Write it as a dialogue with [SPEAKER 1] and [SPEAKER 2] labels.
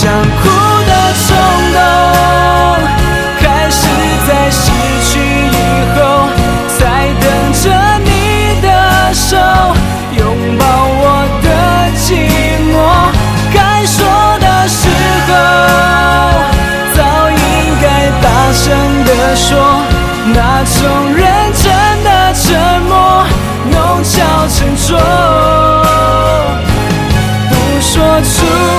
[SPEAKER 1] 想哭的冲动，开始在失去以后，才等着你的手拥抱我的寂寞。该说的时候，早应该大声地说，那种认真的沉默，弄巧成拙，不说出